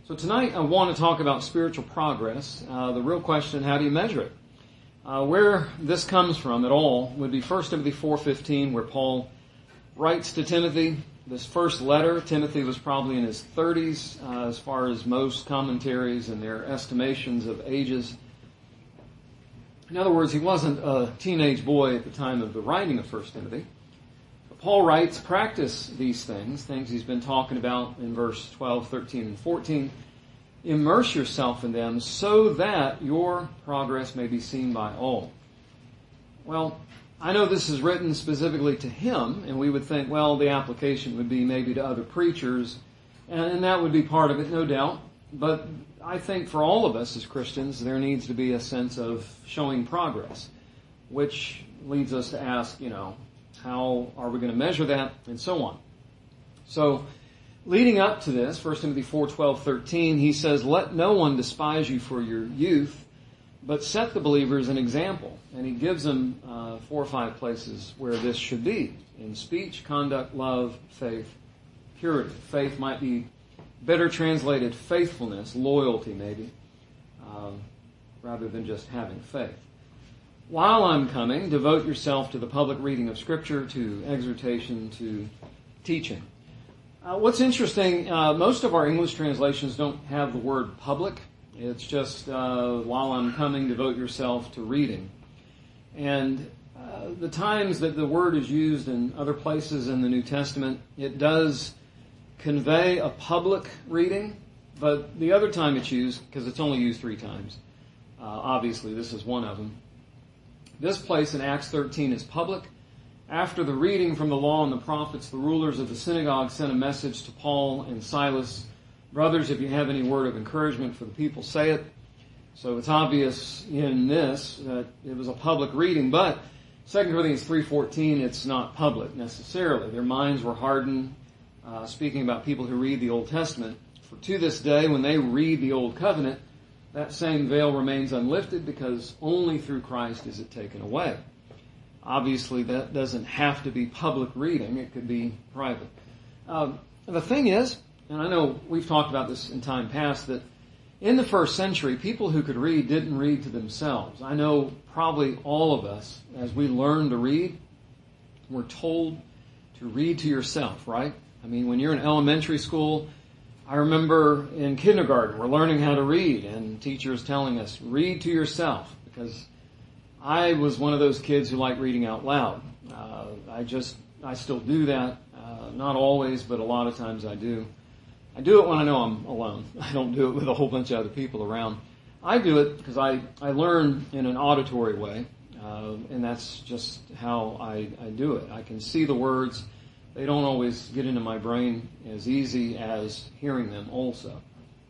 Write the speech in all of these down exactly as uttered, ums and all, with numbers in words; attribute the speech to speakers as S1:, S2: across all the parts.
S1: So tonight I want to talk about spiritual progress. Uh, the real question, how do you measure it? Uh, where this comes from at all would be First Timothy four fifteen, where Paul writes to Timothy. This first letter, Timothy was probably in his thirties, uh, as far as most commentaries and their estimations of ages. In other words, he wasn't a teenage boy at the time of the writing of First Timothy. But Paul writes, practice these things, things he's been talking about in verse twelve, thirteen, and fourteen. Immerse yourself in them so that your progress may be seen by all. Well, I know this is written specifically to him, and we would think, well, the application would be maybe to other preachers, and that would be part of it, no doubt. But I think for all of us as Christians, there needs to be a sense of showing progress, which leads us to ask, you know, how are we going to measure that, and so on. So, leading up to this, First Timothy four, twelve, thirteen, he says, let no one despise you for your youth, but set the believers an example. And he gives them uh, four or five places where this should be. In speech, conduct, love, faith, purity. Faith might be better translated faithfulness, loyalty maybe, um, rather than just having faith. While I'm coming, devote yourself to the public reading of Scripture, to exhortation, to teaching. Uh, what's interesting, uh, most of our English translations don't have the word public. It's just, uh, while I'm coming, devote yourself to reading. And uh, the times that the word is used in other places in the New Testament, it does convey a public reading, but the other time it's used, because it's only used three times, uh, obviously this is one of them. This place in Acts thirteen is public. After the reading from the law and the prophets, the rulers of the synagogue sent a message to Paul and Silas. Brothers, if you have any word of encouragement for the people, say it. So it's obvious in this that it was a public reading, but Second Corinthians three fourteen, it's not public necessarily. Their minds were hardened, uh, speaking about people who read the Old Testament. For to this day, when they read the Old Covenant, that same veil remains unlifted because only through Christ is it taken away. Obviously, that doesn't have to be public reading. It could be private. Um, the thing is, and I know we've talked about this in time past, that in the first century, people who could read didn't read to themselves. I know probably all of us, as we learn to read, we're told to read to yourself, right? I mean, when you're in elementary school, I remember in kindergarten, we're learning how to read, and teachers telling us, read to yourself, because I was one of those kids who liked reading out loud. Uh, I just, I still do that. Uh, not always, but a lot of times I do. I do it when I know I'm alone. I don't do it with a whole bunch of other people around. I do it because I, I learn in an auditory way, uh, and that's just how I, I do it. I can see the words. They don't always get into my brain as easy as hearing them also.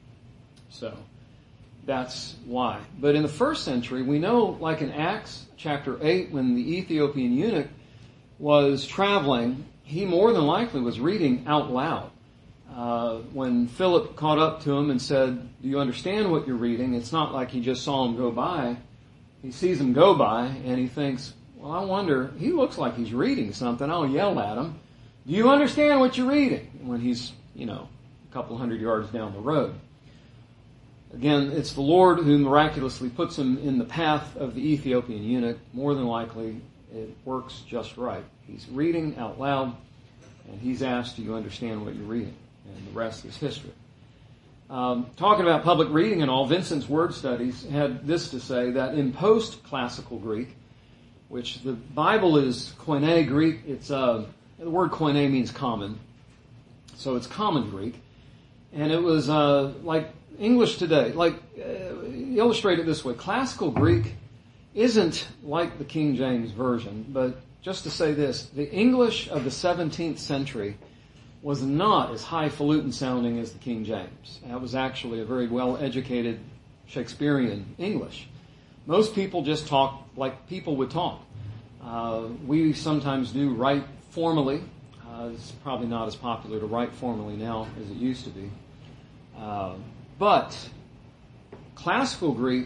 S1: So that's why. But in the first century, we know, like in Acts chapter eight, when the Ethiopian eunuch was traveling, he more than likely was reading out loud. Uh, when Philip caught up to him and said, do you understand what you're reading? It's not like he just saw him go by. He sees him go by and he thinks, well, I wonder, he looks like he's reading something. I'll yell at him. Do you understand what you're reading? When he's, you know, a couple hundred yards down the road. Again, it's the Lord who miraculously puts him in the path of the Ethiopian eunuch. More than likely, it works just right. He's reading out loud and he's asked, do you understand what you're reading? And the rest is history. Um, talking about public reading and all, Vincent's Word Studies had this to say, that in post-classical Greek, which the Bible is Koine Greek, it's uh, the word Koine means common, so it's common Greek, and it was uh, like English today. Like, uh, illustrate it this way, classical Greek isn't like the King James Version, but just to say this, the English of the seventeenth century was not as highfalutin sounding as the King James. That was actually a very well-educated Shakespearean English. Most people just talk like people would talk. Uh, we sometimes do write formally. Uh, it's probably not as popular to write formally now as it used to be. Uh, but classical Greek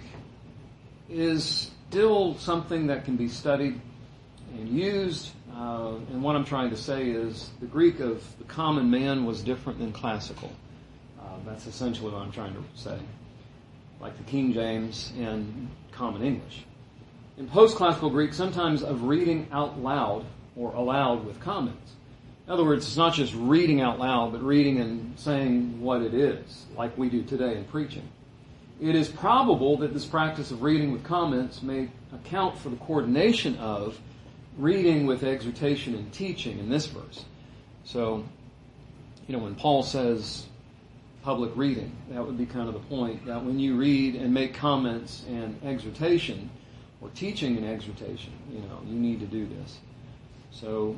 S1: is still something that can be studied and used. Uh, and what I'm trying to say is the Greek of the common man was different than classical. Um, that's essentially what I'm trying to say. Like the King James and Common English. In post-classical Greek, sometimes of reading out loud or aloud with comments. In other words, it's not just reading out loud, but reading and saying what it is, like we do today in preaching. It is probable that this practice of reading with comments may account for the coordination of reading with exhortation and teaching in this verse. So, you know, when Paul says public reading, that would be kind of the point, that when you read and make comments and exhortation, or teaching and exhortation, you know, you need to do this. So,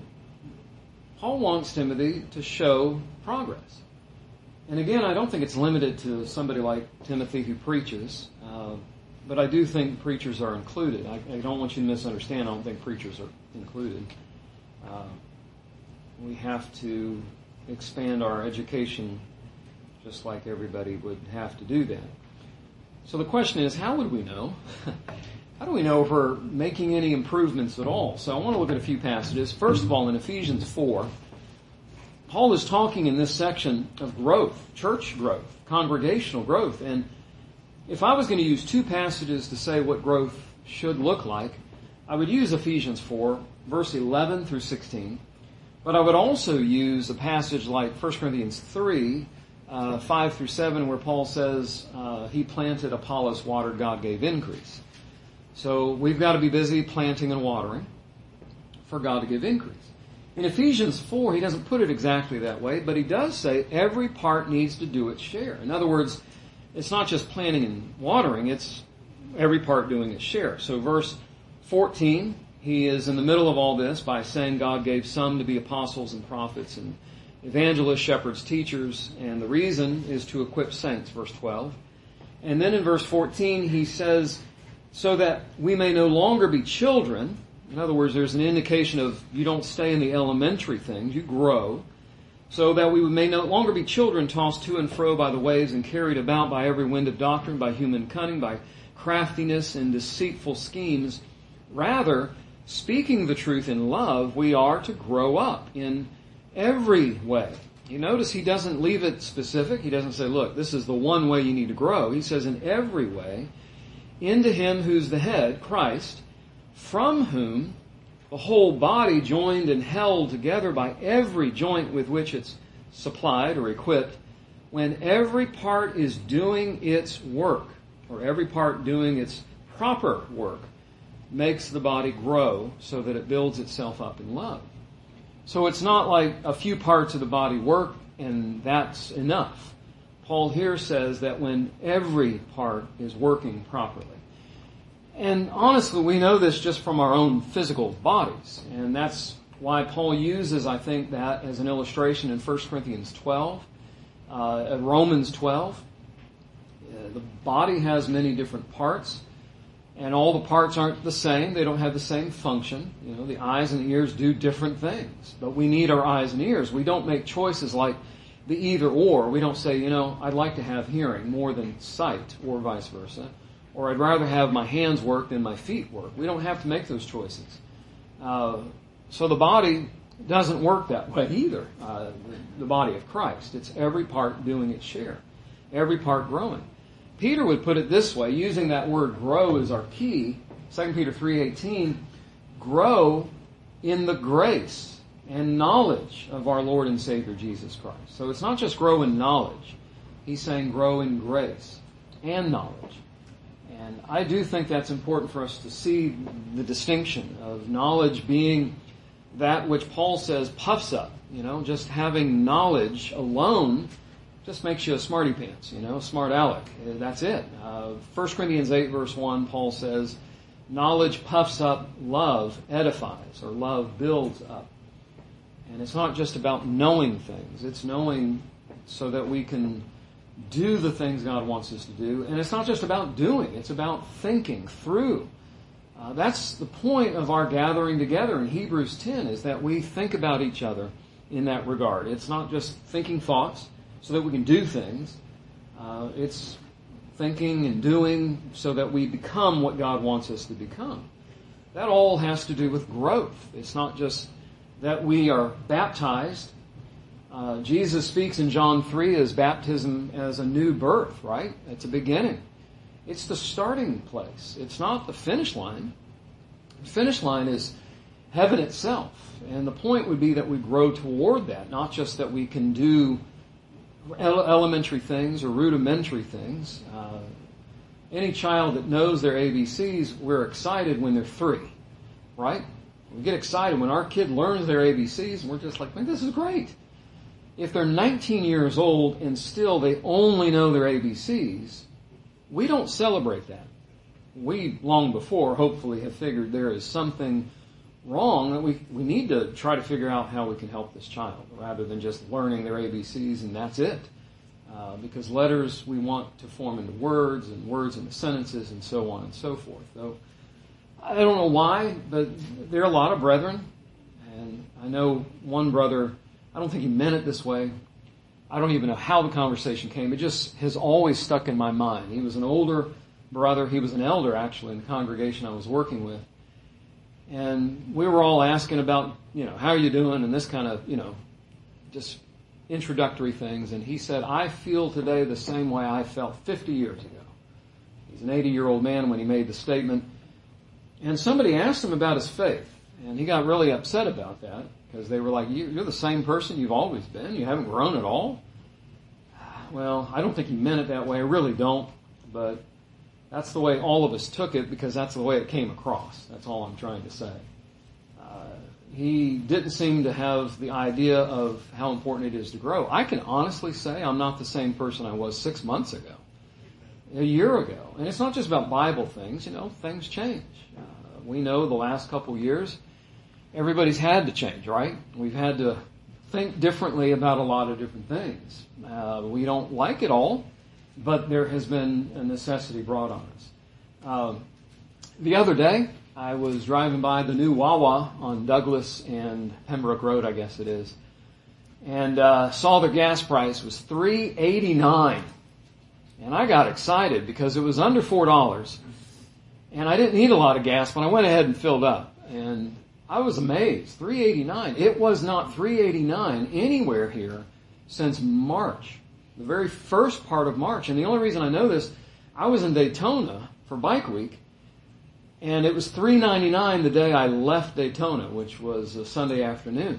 S1: Paul wants Timothy to show progress. And again, I don't think it's limited to somebody like Timothy who preaches, uh, but I do think preachers are included. I, I don't want you to misunderstand. I don't think preachers are included. Uh, we have to expand our education just like everybody would have to do that. So the question is, how would we know? How do we know if we're making any improvements at all? So I want to look at a few passages. First of all, in Ephesians four, Paul is talking in this section of growth, church growth, congregational growth. And if I was going to use two passages to say what growth should look like, I would use Ephesians four, verse eleven through sixteen. But I would also use a passage like First Corinthians three, uh, five through seven, where Paul says, uh, he planted, Apollos watered, God gave increase. So we've got to be busy planting and watering for God to give increase. In Ephesians four, he doesn't put it exactly that way, but he does say every part needs to do its share. In other words, it's not just planting and watering, it's every part doing its share. So verse fourteen, he is in the middle of all this by saying God gave some to be apostles and prophets and evangelists, shepherds, teachers, and the reason is to equip saints, verse twelve. And then in verse fourteen, he says, so that we may no longer be children. In other words, there's an indication of you don't stay in the elementary things, you grow. So that we may no longer be children tossed to and fro by the waves and carried about by every wind of doctrine, by human cunning, by craftiness and deceitful schemes. Rather, speaking the truth in love, we are to grow up in every way. You notice he doesn't leave it specific. He doesn't say, look, this is the one way you need to grow. He says in every way, into him who's the head, Christ, from whom the whole body joined and held together by every joint with which it's supplied or equipped, when every part is doing its work, or every part doing its proper work, makes the body grow so that it builds itself up in love. So it's not like a few parts of the body work and that's enough. Paul here says that when every part is working properly. And honestly, we know this just from our own physical bodies. And that's why Paul uses, I think, that as an illustration in First Corinthians twelve, uh, Romans twelve. Uh, the body has many different parts, and all the parts aren't the same. They don't have the same function. You know, the eyes and the ears do different things. But we need our eyes and ears. We don't make choices like the either or. We don't say, you know, I'd like to have hearing more than sight, or vice versa. Or I'd rather have my hands work than my feet work. We don't have to make those choices. Uh, so the body doesn't work that way either, uh, the body of Christ. It's every part doing its share, every part growing. Peter would put it this way, using that word grow as our key, Second Peter three eighteen, grow in the grace and knowledge of our Lord and Savior Jesus Christ. So it's not just grow in knowledge. He's saying grow in grace and knowledge. And I do think that's important for us to see the distinction of knowledge being that which Paul says puffs up. You know, just having knowledge alone just makes you a smarty pants, you know, smart aleck. That's it. Uh, First Corinthians eight verse one, Paul says, knowledge puffs up, love edifies, or love builds up. And it's not just about knowing things. It's knowing so that we can do the things God wants us to do. And it's not just about doing. It's about thinking through. Uh, that's the point of our gathering together in Hebrews ten, is that we think about each other in that regard. It's not just thinking thoughts so that we can do things. Uh, it's thinking and doing so that we become what God wants us to become. That all has to do with growth. It's not just that we are baptized Uh, Jesus speaks in John three as baptism as a new birth, right? It's a beginning. It's the starting place. It's not the finish line. The finish line is heaven itself. And the point would be that we grow toward that, not just that we can do elementary things or rudimentary things. Uh, any child that knows their A B Cs, we're excited when they're three, right? We get excited when our kid learns their A B Cs, and we're just like, man, this is great. If they're nineteen years old and still they only know their A B Cs, we don't celebrate that. We, long before, hopefully have figured there is something wrong that we, we need to try to figure out how we can help this child rather than just learning their A B Cs and that's it. Uh, because letters we want to form into words and words into sentences and so on and so forth. So I don't know why, but there are a lot of brethren, and I know one brother, I don't think he meant it this way. I don't even know how the conversation came. It just has always stuck in my mind. He was an older brother. He was an elder, actually, in the congregation I was working with. And we were all asking about, you know, how are you doing? And this kind of, you know, just introductory things. And he said, I feel today the same way I felt fifty years ago. He's an eighty-year-old man when he made the statement. And somebody asked him about his faith. And he got really upset about that. Because they were like, you're the same person you've always been? You haven't grown at all? Well, I don't think he meant it that way. I really don't. But that's the way all of us took it because that's the way it came across. That's all I'm trying to say. Uh, he didn't seem to have the idea of how important it is to grow. I can honestly say I'm not the same person I was six months ago, a year ago. And it's not just about Bible things. You know, things change. Uh, we know the last couple years, everybody's had to change, right? We've had to think differently about a lot of different things. Uh, we don't like it all, but there has been a necessity brought on us. Um, the other day, I was driving by the new Wawa on Douglas and Pembroke Road, I guess it is, and uh, saw their gas price was three eighty-nine, and I got excited because it was under four dollars, and I didn't need a lot of gas, but I went ahead and filled up, and I was amazed. three eighty-nine. It was not three eighty-nine anywhere here since March, the very first part of March. And the only reason I know this, I was in Daytona for Bike Week, and it was three ninety-nine the day I left Daytona, which was a Sunday afternoon.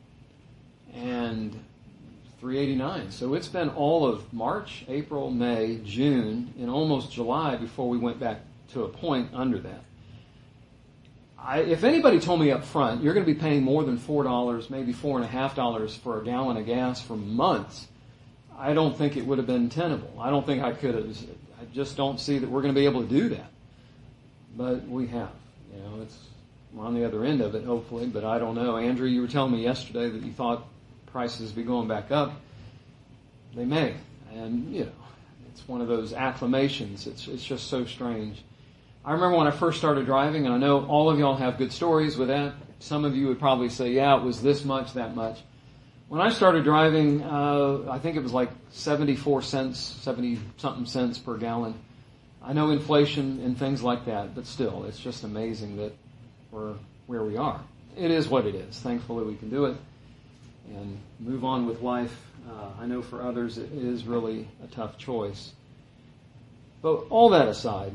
S1: And three eighty-nine. So it's been all of March, April, May, June, and almost July before we went back to a point under that. I, if anybody told me up front, you're going to be paying more than four dollars, maybe four and a half dollars for a gallon of gas for months, I don't think it would have been tenable. I don't think I could have. I just don't see that we're going to be able to do that. But we have. You know, it's we're on the other end of it, hopefully. But I don't know. Andrew, you were telling me yesterday that you thought prices would be going back up. They may, and you know, it's one of those acclamations. It's it's just so strange. I remember when I first started driving, and I know all of y'all have good stories with that. Some of you would probably say, yeah, it was this much, that much. When I started driving, uh, I think it was like seventy-four cents, seventy-something cents per gallon. I know inflation and things like that, but still, it's just amazing that we're where we are. It is what it is. Thankfully, we can do it and move on with life. Uh, I know for others, it is really a tough choice. But all that aside,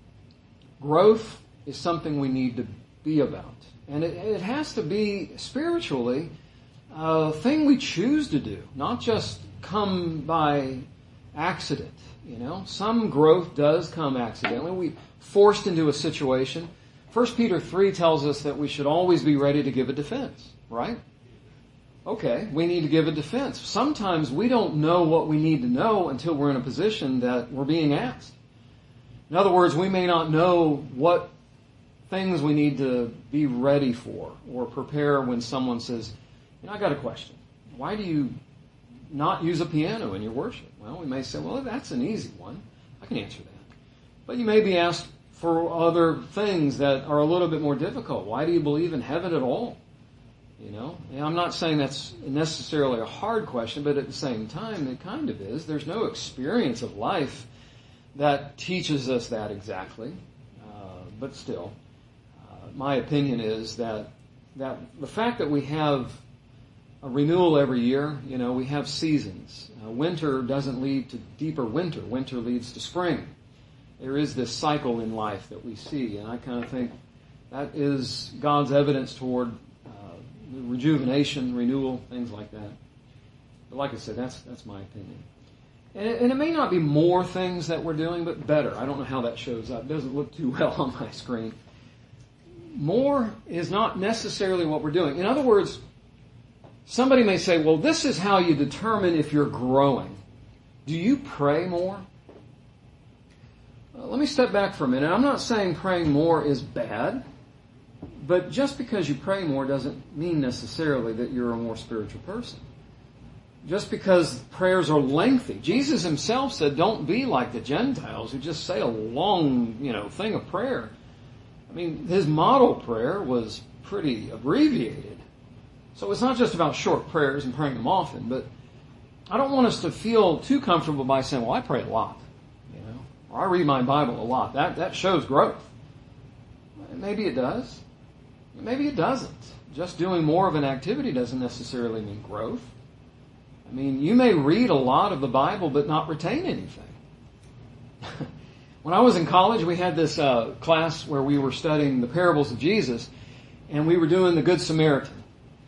S1: growth is something we need to be about. And it, it has to be spiritually a thing we choose to do, not just come by accident. You know, some growth does come accidentally. We're forced into a situation. First Peter three tells us that we should always be ready to give a defense, right? Okay, we need to give a defense. Sometimes we don't know what we need to know until we're in a position that we're being asked. In other words, we may not know what things we need to be ready for or prepare when someone says, you know, I got a question. Why do you not use a piano in your worship? Well, we may say, well, that's an easy one. I can answer that. But you may be asked for other things that are a little bit more difficult. Why do you believe in heaven at all? You know, and I'm not saying that's necessarily a hard question, but at the same time, it kind of is. There's no experience of life that teaches us that exactly. Uh, but still, uh, my opinion is that that the fact that we have a renewal every year. You know, we have seasons. Uh, winter doesn't lead to deeper winter. Winter leads to spring. There is this cycle in life that we see, and I kind of think that is God's evidence toward uh, rejuvenation, renewal, things like that. But like I said, that's that's my opinion. And it, and it may not be more things that we're doing, but better. I don't know how that shows up. It doesn't look too well on my screen. More is not necessarily what we're doing. In other words, somebody may say, well, this is how you determine if you're growing. Do you pray more? Uh, let me step back for a minute. I'm not saying praying more is bad, but just because you pray more doesn't mean necessarily that you're a more spiritual person. Just because prayers are lengthy. Jesus himself said, don't be like the Gentiles who just say a long, you know, thing of prayer. I mean, his model prayer was pretty abbreviated. So it's not just about short prayers and praying them often, but I don't want us to feel too comfortable by saying, well, I pray a lot, you know, or I read my Bible a lot. That, that shows growth. Maybe it does. Maybe it doesn't. Just doing more of an activity doesn't necessarily mean growth. I mean, you may read a lot of the Bible but not retain anything. When I was in college, we had this uh, class where we were studying the parables of Jesus, and we were doing the Good Samaritan.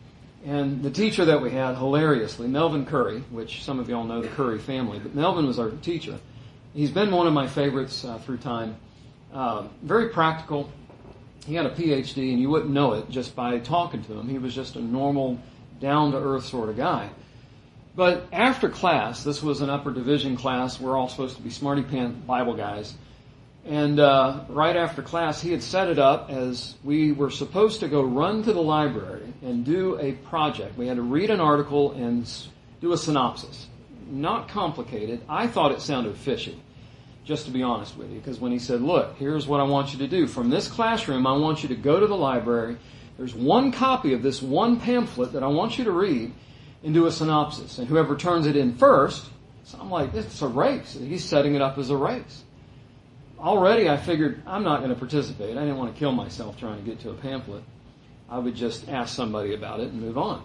S1: And the teacher that we had, hilariously, Melvin Curry, which some of y'all know the Curry family, but Melvin was our teacher. He's been one of my favorites uh, through time. Uh, very practical. He had a P H D, and you wouldn't know it just by talking to him. He was just a normal, down-to-earth sort of guy. But after class, this was an upper division class. We're all supposed to be smarty-pants Bible guys. And uh, right after class, he had set it up as we were supposed to go run to the library and do a project. We had to read an article and do a synopsis. Not complicated. I thought it sounded fishy, just to be honest with you, because when he said, look, here's what I want you to do. From this classroom, I want you to go to the library. There's one copy of this one pamphlet that I want you to read and do a synopsis. And whoever turns it in first, so I'm like, it's a race. He's setting it up as a race. Already I figured I'm not going to participate. I didn't want to kill myself trying to get to a pamphlet. I would just ask somebody about it and move on.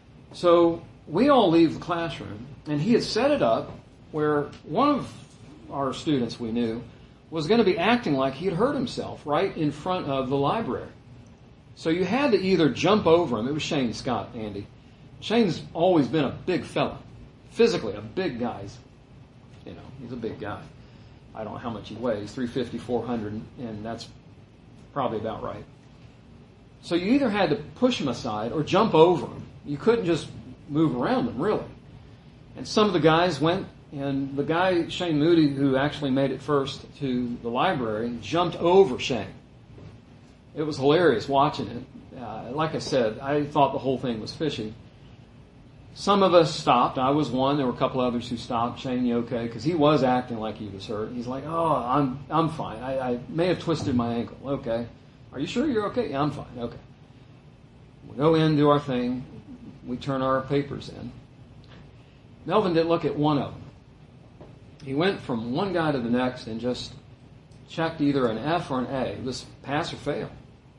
S1: So we all leave the classroom, and he had set it up where one of our students we knew was going to be acting like he had hurt himself right in front of the library. So you had to either jump over him. It was Shane Scott, Andy. Shane's always been a big fella. Physically, a big guy. You know, he's a big guy. I don't know how much he weighs, three fifty, four hundred, and that's probably about right. So you either had to push him aside or jump over him. You couldn't just move around him, really. And some of the guys went, and the guy, Shane Moody, who actually made it first to the library, jumped over Shane. It was hilarious watching it. Uh, like I said, I thought the whole thing was fishy. Some of us stopped. I was one. There were a couple others who stopped. Shane, you okay? Because he was acting like he was hurt. He's like, oh, I'm I'm fine. I, I may have twisted my ankle. Okay. Are you sure you're okay? Yeah, I'm fine. Okay. We go in, do our thing. We turn our papers in. Melvin didn't look at one of them. He went from one guy to the next and just checked either an F or an A. It was pass or fail.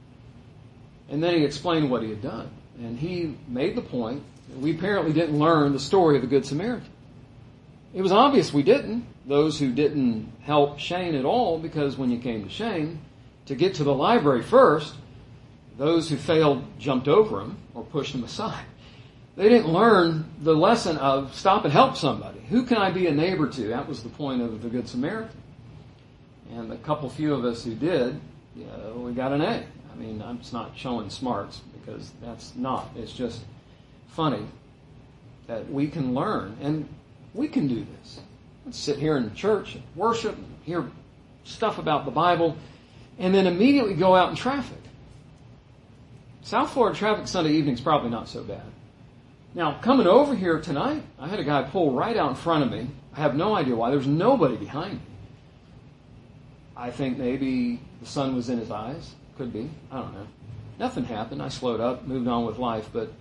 S1: And then he explained what he had done. And he made the point that we apparently didn't learn the story of the Good Samaritan. It was obvious we didn't. Those who didn't help Shane at all, because when you came to Shane, to get to the library first, those who failed jumped over him or pushed him aside. They didn't learn the lesson of stop and help somebody. Who can I be a neighbor to? That was the point of the Good Samaritan. And the couple few of us who did, you know, we got an A. I mean, I'm just not showing smarts because that's not. It's just funny that we can learn and we can do this. Let's sit here in church and worship and hear stuff about the Bible and then immediately go out in traffic. South Florida traffic Sunday evening is probably not so bad. Now, coming over here tonight, I had a guy pull right out in front of me. I have no idea why. There's nobody behind me. I think maybe the sun was in his eyes. Could be. I don't know. Nothing happened. I slowed up, moved on with life. But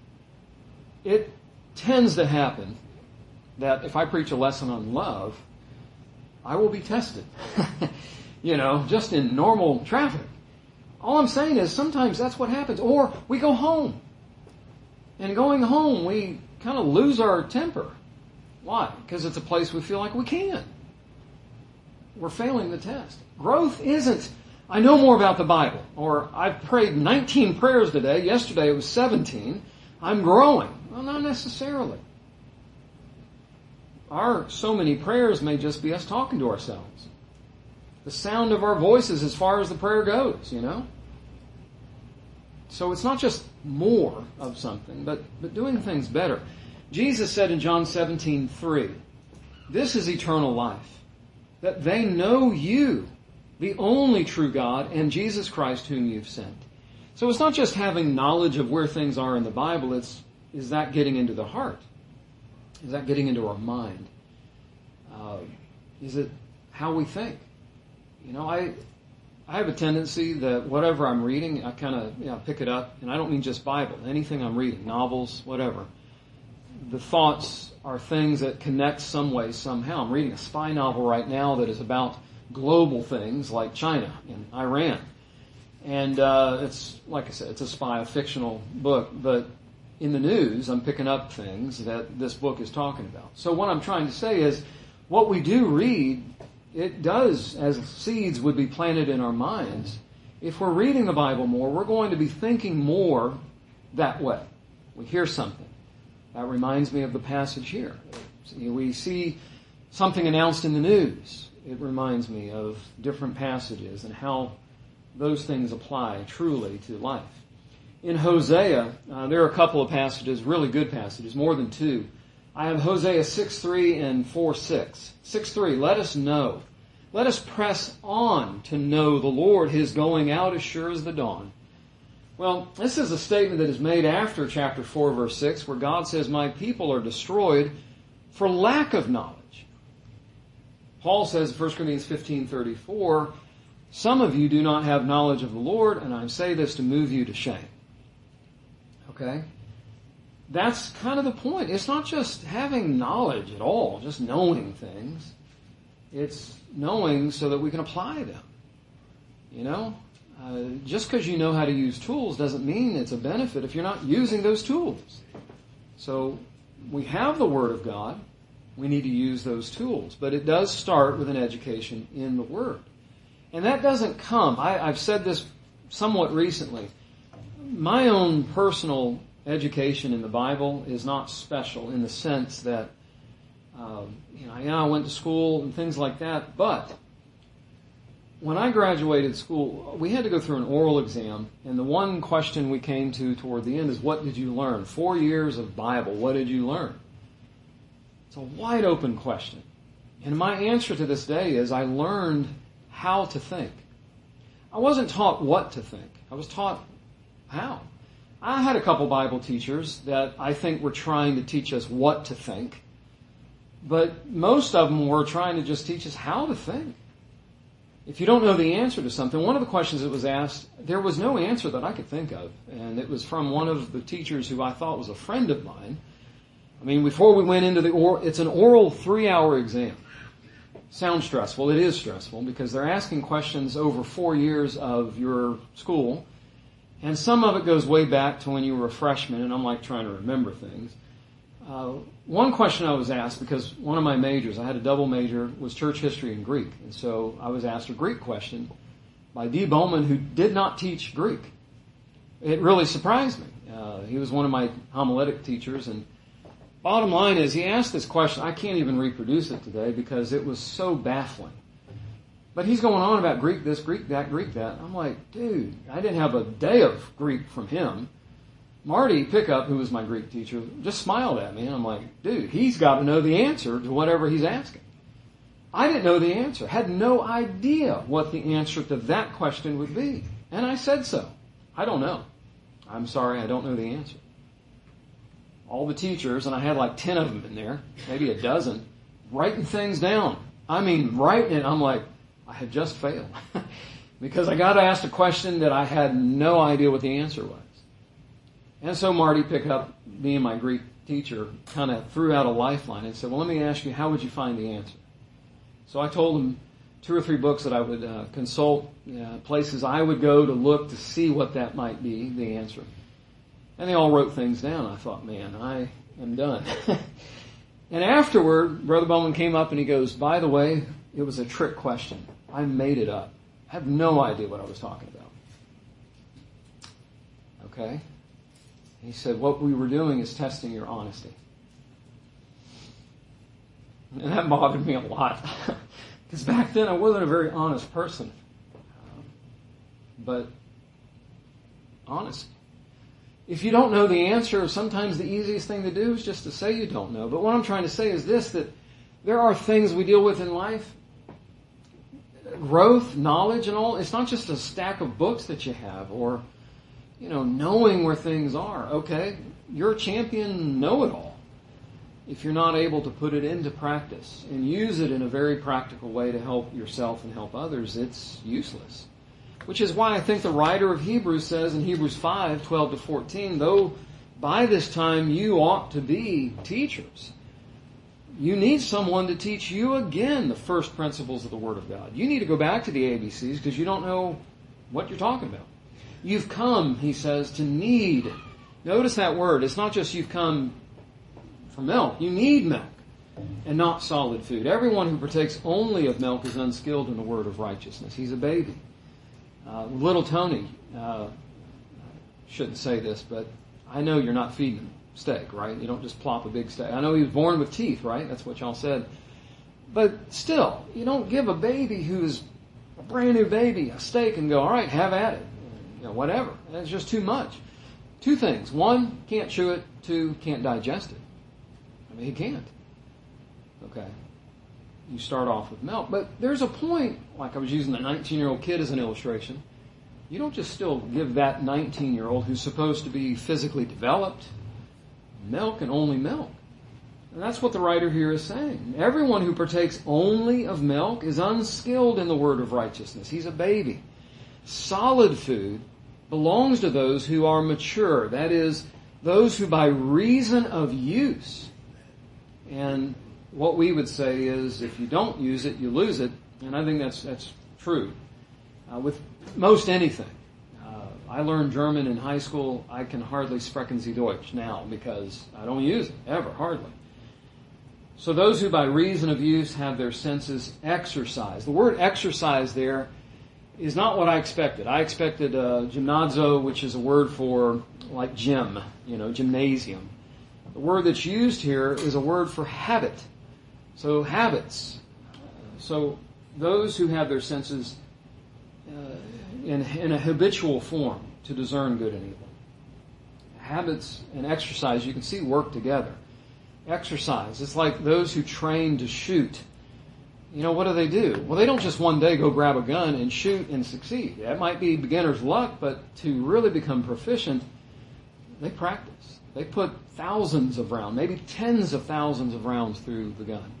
S1: it tends to happen that if I preach a lesson on love, I will be tested. You know, just in normal traffic. All I'm saying is sometimes that's what happens. Or we go home. And going home, we kind of lose our temper. Why? Because it's a place we feel like we can. We're failing the test. Growth isn't, I know more about the Bible, or I've prayed nineteen prayers today, yesterday it was seventeen, I'm growing. Well, not necessarily. Our so many prayers may just be us talking to ourselves. The sound of our voices as far as the prayer goes, you know? So it's not just more of something, but, but doing things better. Jesus said in John seventeen three, this is eternal life, that they know you, the only true God, and Jesus Christ whom you've sent. So it's not just having knowledge of where things are in the Bible, it's, is that getting into the heart? Is that getting into our mind? Uh, is it how we think? You know, I I have a tendency that whatever I'm reading, I kind of you know, pick it up, and I don't mean just Bible, anything I'm reading, novels, whatever. The thoughts are things that connect some way, somehow. I'm reading a spy novel right now that is about global things like China and Iran. And uh, it's, like I said, it's a spy, a fictional book, but in the news, I'm picking up things that this book is talking about. So what I'm trying to say is, what we do read, it does, as seeds would be planted in our minds. If we're reading the Bible more, we're going to be thinking more that way. We hear something. That reminds me of the passage here. We see something announced in the news. It reminds me of different passages and how those things apply truly to life. In Hosea, uh, there are a couple of passages, really good passages, more than two. I have Hosea six three and four six. six three, let us know. Let us press on to know the Lord. His going out as sure as the dawn. Well, this is a statement that is made after chapter four, verse six, where God says, my people are destroyed for lack of knowledge. Paul says in First Corinthians fifteen thirty-four, some of you do not have knowledge of the Lord, and I say this to move you to shame. Okay? That's kind of the point. It's not just having knowledge at all, just knowing things. It's knowing so that we can apply them. You know? Uh, just because you know how to use tools doesn't mean it's a benefit if you're not using those tools. So we have the Word of God. We need to use those tools. But it does start with an education in the Word. And that doesn't come. I, I've said this somewhat recently. My own personal education in the Bible is not special in the sense that, uh, you know, yeah, I went to school and things like that, but when I graduated school, we had to go through an oral exam, and the one question we came to toward the end is, what did you learn? Four years of Bible, what did you learn? It's a wide open question. And my answer to this day is, I learned how to think. I wasn't taught what to think. I was taught how. I had a couple Bible teachers that I think were trying to teach us what to think, but most of them were trying to just teach us how to think. If you don't know the answer to something, one of the questions that was asked, there was no answer that I could think of, and it was from one of the teachers who I thought was a friend of mine. I mean, before we went into the oral, it's an oral three-hour exam. Sounds stressful. It is stressful because they're asking questions over four years of your school, and some of it goes way back to when you were a freshman, and I'm like trying to remember things. Uh, one question I was asked, because one of my majors, I had a double major, was church history and Greek. And so I was asked a Greek question by D. Bowman, who did not teach Greek. It really surprised me. Uh, he was one of my homiletic teachers, and bottom line is, he asked this question. I can't even reproduce it today because it was so baffling. But he's going on about Greek this, Greek that, Greek that. I'm like, dude, I didn't have a day of Greek from him. Marty Pickup, who was my Greek teacher, just smiled at me, and I'm like, dude, he's got to know the answer to whatever he's asking. I didn't know the answer, had no idea what the answer to that question would be. And I said so. I don't know. I'm sorry, I don't know the answer. All the teachers, and I had like ten of them in there, maybe a dozen, writing things down. I mean, writing it, I'm like, I had just failed. Because I got asked a question that I had no idea what the answer was. And so Marty Pickup, being my Greek teacher, kind of threw out a lifeline and said, well, let me ask you, how would you find the answer? So I told him two or three books that I would uh, consult, uh, places I would go to look to see what that might be, the answer. And they all wrote things down. I thought, man, I am done. And afterward, Brother Bowman came up and he goes, by the way, it was a trick question. I made it up. I have no idea what I was talking about. Okay? He said, what we were doing is testing your honesty. And that bothered me a lot. Because back then I wasn't a very honest person. Um, but honest. If you don't know the answer, sometimes the easiest thing to do is just to say you don't know. But what I'm trying to say is this, that there are things we deal with in life, growth, knowledge, and all. It's not just a stack of books that you have or, you know, knowing where things are. Okay, you're a champion know-it-all. If you're not able to put it into practice and use it in a very practical way to help yourself and help others, it's useless. Which is why I think the writer of Hebrews says in Hebrews five, twelve to fourteen, though by this time you ought to be teachers, you need someone to teach you again the first principles of the Word of God. You need to go back to the A B Cs because you don't know what you're talking about. You've come, he says, to need. Notice that word. It's not just you've come for milk. You need milk and not solid food. Everyone who partakes only of milk is unskilled in the word of righteousness. He's a baby. Uh, little Tony, uh, shouldn't say this, but I know you're not feeding him steak, right? You don't just plop a big steak. I know he was born with teeth, right? That's what y'all said. But still, you don't give a baby who's a brand new baby a steak and go, all right, have at it. You know, whatever. That's just too much. Two things. One, can't chew it. Two, can't digest it. I mean, he can't. Okay. You start off with milk. But there's a point, like I was using the nineteen-year-old kid as an illustration. You don't just still give that nineteen-year-old who's supposed to be physically developed milk and only milk. And that's what the writer here is saying. Everyone who partakes only of milk is unskilled in the word of righteousness. He's a baby. Solid food belongs to those who are mature. That is, those who by reason of use. And what we would say is, if you don't use it, you lose it. And I think that's that's true uh, with most anything. Uh, I learned German in high school. I can hardly sprechen Sie Deutsch now because I don't use it, ever, hardly. So those who by reason of use have their senses exercised. The word exercise there is not what I expected. I expected uh, gymnazo, which is a word for like gym, you know, gymnasium. The word that's used here is a word for habit. So habits. So those who have their senses uh, in, in a habitual form to discern good and evil. Habits and exercise, you can see, work together. Exercise. It's like those who train to shoot. You know, what do they do? Well, they don't just one day go grab a gun and shoot and succeed. That might be beginner's luck, but to really become proficient, they practice. They put thousands of rounds, maybe tens of thousands of rounds through the gun.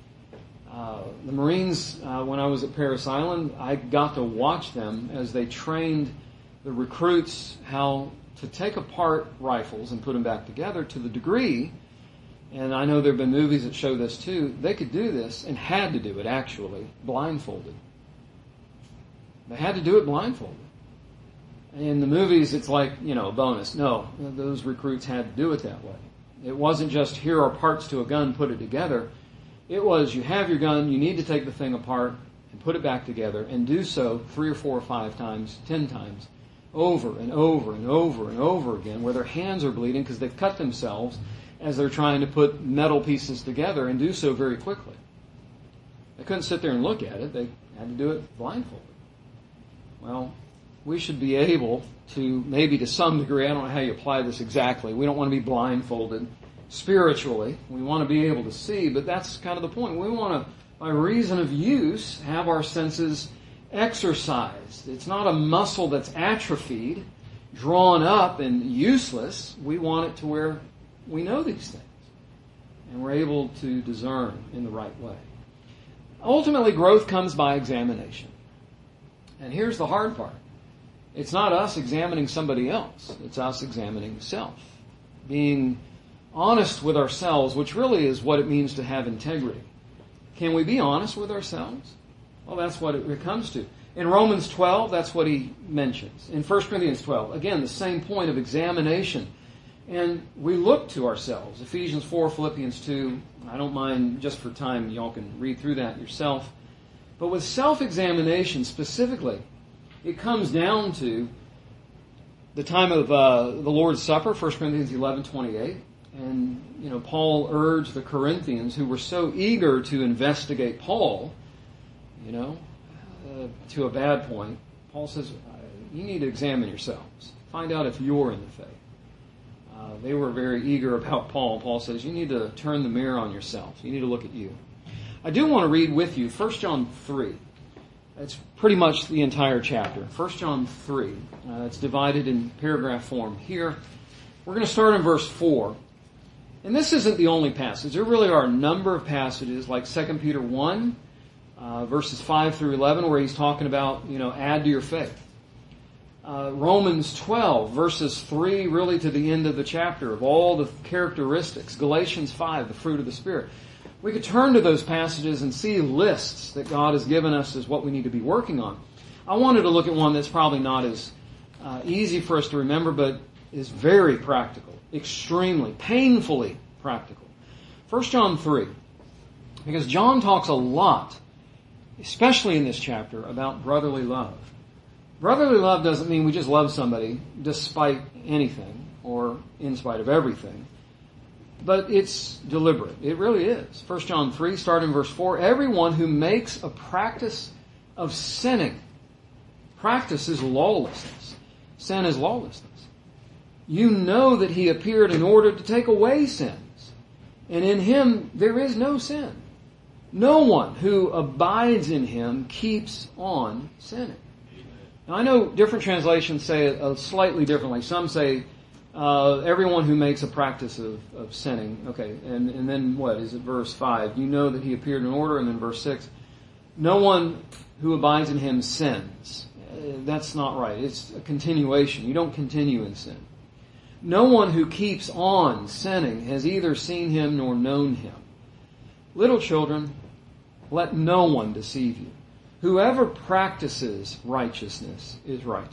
S1: Uh, the Marines, uh, when I was at Parris Island, I got to watch them as they trained the recruits how to take apart rifles and put them back together to the degree, and I know there have been movies that show this too, they could do this and had to do it actually blindfolded. They had to do it blindfolded. In the movies, it's like, you know, a bonus. No, those recruits had to do it that way. It wasn't just here are parts to a gun, put it together. It was you have your gun, you need to take the thing apart and put it back together and do so three or four or five times, ten times, over and over and over and over again, where their hands are bleeding because they've cut themselves as they're trying to put metal pieces together and do so very quickly. They couldn't sit there and look at it. They had to do it blindfolded. Well, we should be able to, maybe to some degree, I don't know how you apply this exactly. We don't want to be blindfolded spiritually. We want to be able to see, but that's kind of the point. We want to, by reason of use, have our senses exercised. It's not a muscle that's atrophied, drawn up and useless. We want it to where we know these things and we're able to discern in the right way. Ultimately, growth comes by examination. And here's the hard part. It's not us examining somebody else. It's us examining self. Being honest with ourselves, which really is what it means to have integrity. Can we be honest with ourselves? Well, that's what it comes to. In Romans twelve, that's what he mentions. In First Corinthians twelve, again, the same point of examination. And we look to ourselves. Ephesians four, Philippians two. I don't mind, just for time, y'all can read through that yourself. But with self-examination specifically, it comes down to the time of uh, the Lord's Supper, First Corinthians eleven twenty-eight. And, you know, Paul urged the Corinthians who were so eager to investigate Paul, you know, uh, to a bad point. Paul says, you need to examine yourselves. Find out if you're in the faith. Uh, they were very eager about Paul. Paul says, you need to turn the mirror on yourself. You need to look at you. I do want to read with you First John three. It's pretty much the entire chapter. First John three. Uh, it's divided in paragraph form here. We're going to start in verse four. And this isn't the only passage. There really are a number of passages like Second Peter one, uh, verses five through eleven, where he's talking about, you know, add to your faith. Uh, Romans twelve, verses three really to the end of the chapter of all the characteristics. Galatians five, the fruit of the Spirit. We could turn to those passages and see lists that God has given us as what we need to be working on. I wanted to look at one that's probably not as uh, easy for us to remember, but is very practical, extremely, painfully practical. First John three, because John talks a lot, especially in this chapter, about brotherly love. Brotherly love doesn't mean we just love somebody despite anything or in spite of everything. But it's deliberate. It really is. First John three, starting in verse four. Everyone who makes a practice of sinning. Practice is lawlessness. Sin is lawlessness. You know that he appeared in order to take away sins. And in him there is no sin. No one who abides in him keeps on sinning. Now, I know different translations say it uh, slightly differently. Some say, uh, everyone who makes a practice of, of sinning. Okay, and, and then what? Is it verse five? You know that he appeared in order, and then verse six. No one who abides in him sins. Uh, that's not right. It's a continuation. You don't continue in sin. No one who keeps on sinning has either seen him nor known him. Little children, let no one deceive you. Whoever practices righteousness is righteous.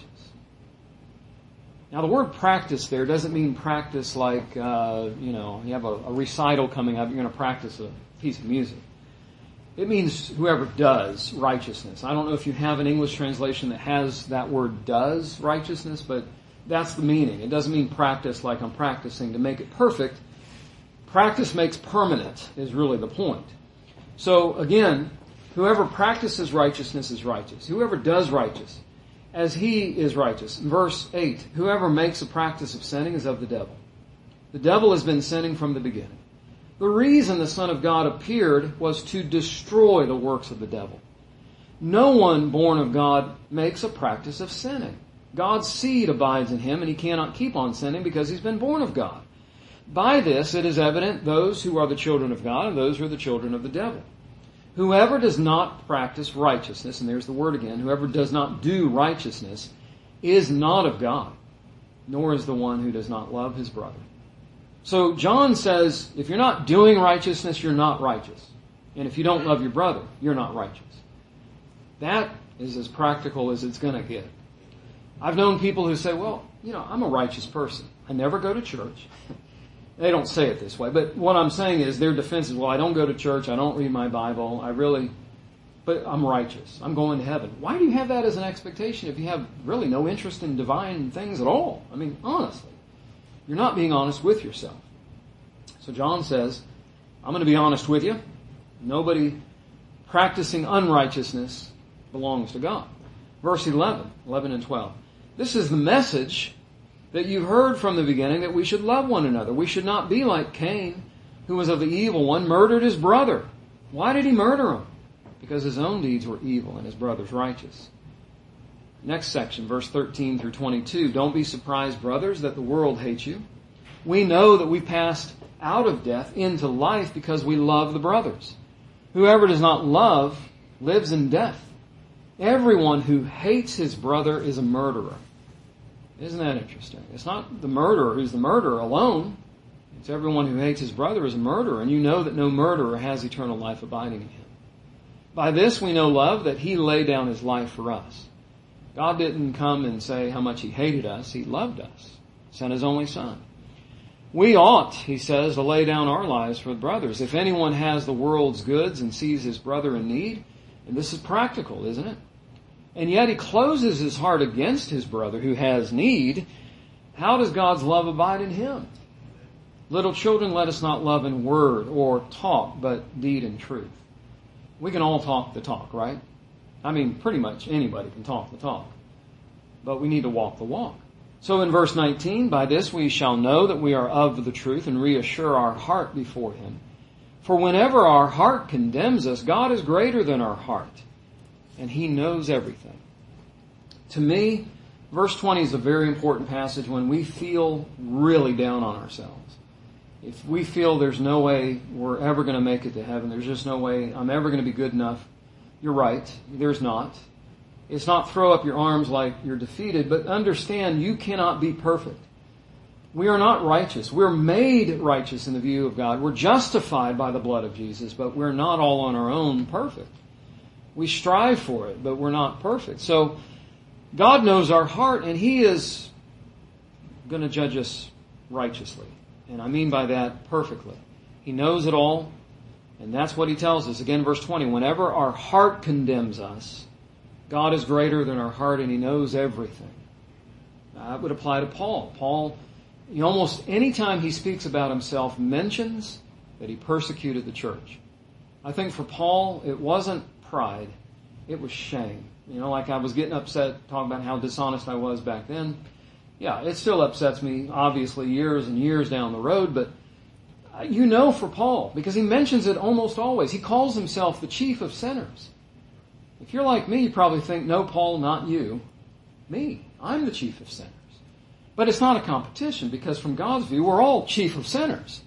S1: Now, the word practice there doesn't mean practice like, uh, you know, you have a, a recital coming up, you're going to practice a piece of music. It means whoever does righteousness. I don't know if you have an English translation that has that word does righteousness, but that's the meaning. It doesn't mean practice like I'm practicing to make it perfect. Practice makes permanent is really the point. So, again, whoever practices righteousness is righteous. Whoever does righteous, as he is righteous. Verse eight, whoever makes a practice of sinning is of the devil. The devil has been sinning from the beginning. The reason the Son of God appeared was to destroy the works of the devil. No one born of God makes a practice of sinning. God's seed abides in him, and he cannot keep on sinning because he's been born of God. By this it is evident those who are the children of God and those who are the children of the devil. Whoever does not practice righteousness, and there's the word again, whoever does not do righteousness is not of God, nor is the one who does not love his brother. So John says, if you're not doing righteousness, you're not righteous. And if you don't love your brother, you're not righteous. That is as practical as it's going to get. I've known people who say, well, you know, I'm a righteous person. I never go to church. They don't say it this way, but what I'm saying is their defense is, well, I don't go to church, I don't read my Bible, I really, but I'm righteous. I'm going to heaven. Why do you have that as an expectation if you have really no interest in divine things at all? I mean, honestly, you're not being honest with yourself. So John says, I'm going to be honest with you. Nobody practicing unrighteousness belongs to God. Verse eleven, eleven and twelve. This is the message that you've heard from the beginning, that we should love one another. We should not be like Cain, who was of the evil one, murdered his brother. Why did he murder him? Because his own deeds were evil and his brother's righteous. Next section, verse thirteen through twenty-two. Don't be surprised, brothers, that the world hates you. We know that we passed out of death into life because we love the brothers. Whoever does not love lives in death. Everyone who hates his brother is a murderer. Isn't that interesting? It's not the murderer who's the murderer alone. It's everyone who hates his brother is a murderer, and you know that no murderer has eternal life abiding in him. By this we know love, that he laid down his life for us. God didn't come and say how much he hated us. He loved us. Sent his only Son. We ought, he says, to lay down our lives for the brothers. If anyone has the world's goods and sees his brother in need, and this is practical, isn't it? And yet he closes his heart against his brother who has need, how does God's love abide in him? Little children, let us not love in word or talk, but deed and truth. We can all talk the talk, right? I mean, pretty much anybody can talk the talk. But we need to walk the walk. So in verse nineteen, by this we shall know that we are of the truth and reassure our heart before him. For whenever our heart condemns us, God is greater than our heart, and he knows everything. To me, verse twenty is a very important passage when we feel really down on ourselves. If we feel there's no way we're ever going to make it to heaven, there's just no way I'm ever going to be good enough, you're right, there's not. It's not throw up your arms like you're defeated, but understand you cannot be perfect. We are not righteous. We're made righteous in the view of God. We're justified by the blood of Jesus, but we're not all on our own perfect. We strive for it, but we're not perfect. So God knows our heart, and he is going to judge us righteously. And I mean by that perfectly. He knows it all, and that's what he tells us. Again, verse twenty, whenever our heart condemns us, God is greater than our heart, and he knows everything. That would apply to Paul. Paul, you know, almost any time he speaks about himself, mentions that he persecuted the church. I think for Paul, it wasn't pride. It was shame. You know, like I was getting upset talking about how dishonest I was back then. Yeah, it still upsets me, obviously, years and years down the road, but you know for Paul, because he mentions it almost always. He calls himself the chief of sinners. If you're like me, you probably think, no, Paul, not you. Me. I'm the chief of sinners. But it's not a competition, because from God's view, we're all chief of sinners.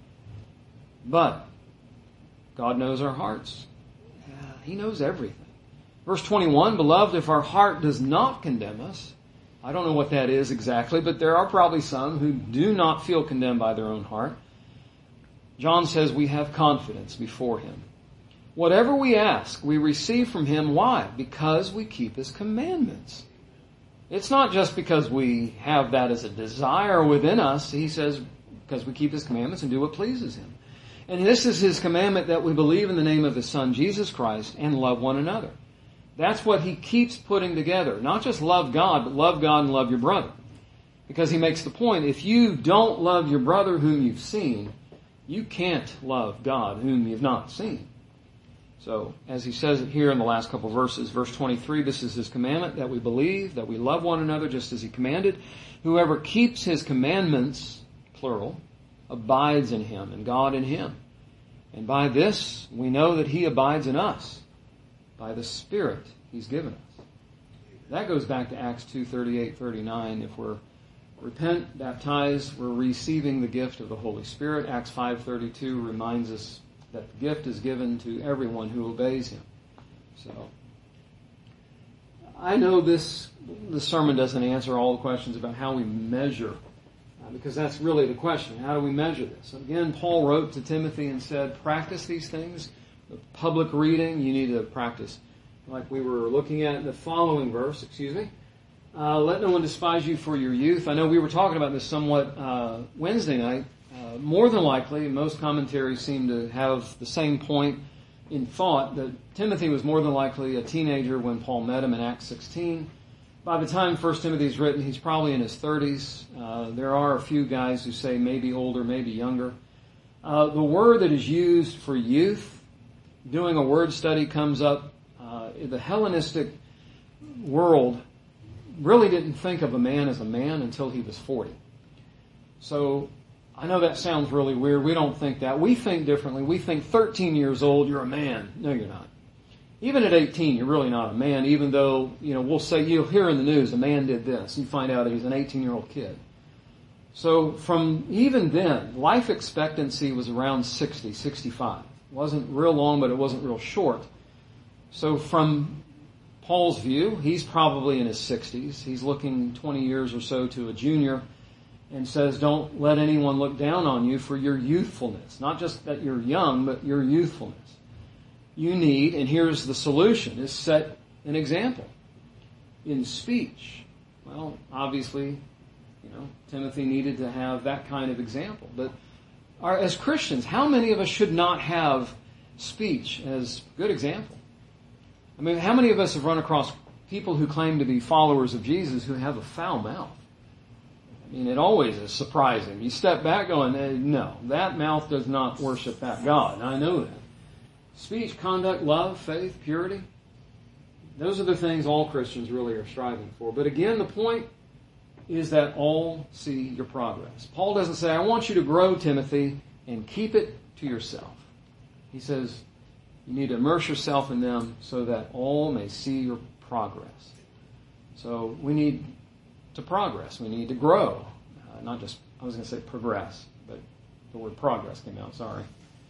S1: But God knows our hearts. He knows everything. Verse twenty-one, beloved, if our heart does not condemn us, I don't know what that is exactly, but there are probably some who do not feel condemned by their own heart. John says we have confidence before him. Whatever we ask, we receive from him. Why? Because we keep his commandments. It's not just because we have that as a desire within us. He says because we keep his commandments and do what pleases him. And this is his commandment, that we believe in the name of his Son, Jesus Christ, and love one another. That's what he keeps putting together. Not just love God, but love God and love your brother. Because he makes the point, if you don't love your brother whom you've seen, you can't love God whom you've not seen. So, as he says it here in the last couple of verses, verse twenty-three, this is his commandment, that we believe, that we love one another just as he commanded. Whoever keeps his commandments, plural, abides in him, and God in him. And by this, we know that he abides in us, by the Spirit he's given us. That goes back to Acts two, thirty-eight, thirty-nine. If we're repent, baptized, we're receiving the gift of the Holy Spirit. Acts five, thirty-two reminds us that the gift is given to everyone who obeys him. So, I know this, this sermon doesn't answer all the questions about how we measure, uh, because that's really the question. How do we measure this? Again, Paul wrote to Timothy and said, practice these things. The public reading, you need to practice. Like we were looking at in the following verse, excuse me. Uh, let no one despise you for your youth. I know we were talking about this somewhat uh, Wednesday night. Uh, more than likely, most commentaries seem to have the same point in thought, that Timothy was more than likely a teenager when Paul met him in Acts sixteen. By the time First Timothy is written, he's probably in his thirties. Uh, there are a few guys who say maybe older, maybe younger. Uh, the word that is used for youth, doing a word study comes up. Uh, the Hellenistic world really didn't think of a man as a man until he was forty. So, I know that sounds really weird. We don't think that. We think differently. We think thirteen years old, you're a man. No, you're not. Even at eighteen, you're really not a man, even though, you know, we'll say, you'll hear in the news, a man did this. You find out he's an eighteen-year-old kid. So from even then, life expectancy was around sixty, sixty-five. It wasn't real long, but it wasn't real short. So from Paul's view, he's probably in his sixties. He's looking twenty years or so to a junior, and says, don't let anyone look down on you for your youthfulness. Not just that you're young, but your youthfulness. You need, and here's the solution, is set an example in speech. Well, obviously, You know, Timothy needed to have that kind of example. But our, as Christians, how many of us should not have speech as a good example? I mean, how many of us have run across people who claim to be followers of Jesus who have a foul mouth? I mean, it always is surprising. You step back going, eh, no, that mouth does not worship that God. I know that. Speech, conduct, love, faith, purity. Those are the things all Christians really are striving for. But again, the point is that all see your progress. Paul doesn't say, I want you to grow, Timothy, and keep it to yourself. He says, you need to immerse yourself in them so that all may see your progress. So we need to progress. We need to grow. Uh, not just, I was going to say progress, but the word progress came out, sorry.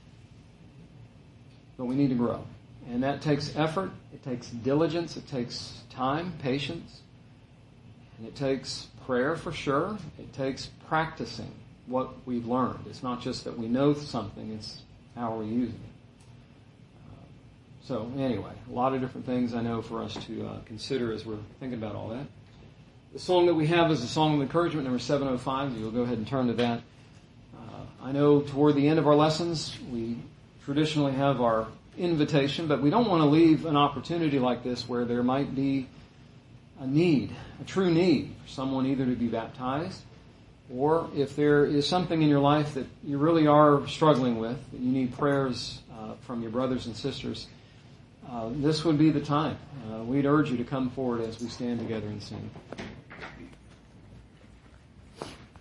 S1: But we need to grow. And that takes effort, it takes diligence, it takes time, patience, and it takes prayer for sure. It takes practicing what we've learned. It's not just that we know something, it's how we're using it. Uh, so anyway, a lot of different things I know for us to uh, consider as we're thinking about all that. The song that we have is a song of encouragement, number seven oh five. You'll go ahead and turn to that. Uh, I know toward the end of our lessons, we traditionally have our invitation, but we don't want to leave an opportunity like this where there might be a need, a true need for someone either to be baptized, or if there is something in your life that you really are struggling with, that you need prayers uh, from your brothers and sisters, uh, this would be the time. Uh, we'd urge you to come forward as we stand together and sing.